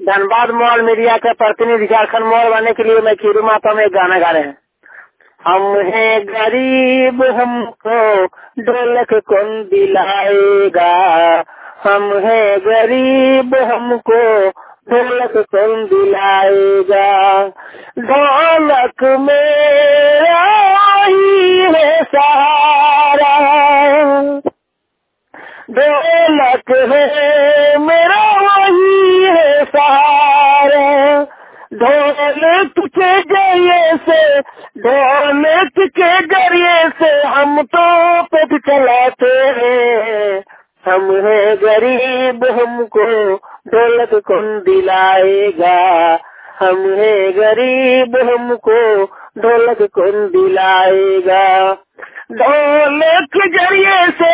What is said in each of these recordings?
Dhanbad mall media के प्रतिनिधि Jharkhand mall बनने के लिए मैं खीरू माता में एक गाना गा रहे हैं। हम हैं गरीब हमको ढोलक कौन दिलाएगा, हम हैं गरीब हमको ढोलक कौन दिलाएगा। ढोलक मेरा ही है सहारा, ढोलक है मेरा वही है सहारा। ढोलक के जरिए से, ढोलक के जरिए से हम तो पेट चलाते हैं। हम हैं गरीब हमको ढोलक कौन दिलाएगा, हम हैं गरीब हमको ढोलक कौन दिलाएगा। ढोलक के जरिए से,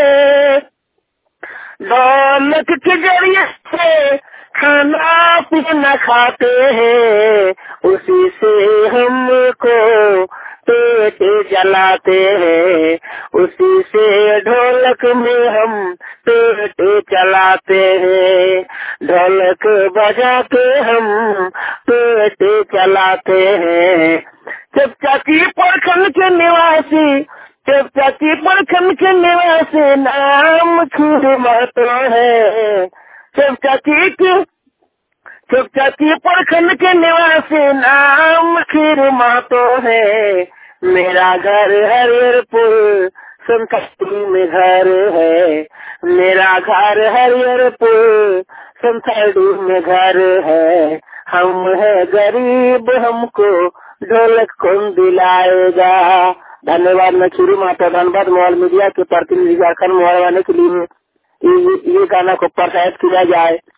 ढोलक के जरिए से खाना पीना खाते हैं, उसी से हमको पेट जलाते हैं, उसी से ढोलक में हम पेट चलाते हैं। ढोलक बजा के हम पेट चलाते हैं। चपचाची प्रखंड के निवासी, चपचाची प्रखंड के निवासी नाम खीरू महतो है। चपचाची प्रखंड के निवासी नाम खीरू महतो है। मेरा घर हरिहरपुर संतालू में घर है, मेरा घर हरिहरपुर संतालू में घर है। हम है गरीब हमको ढोलक कौन दिलाएगा। धन्यवाद। मैं खीरू माता धनबाद मॉल मीडिया के प्रतिनिधि झारखंड मॉल वाले के लिए ये गाना को प्रसारित किया जाए।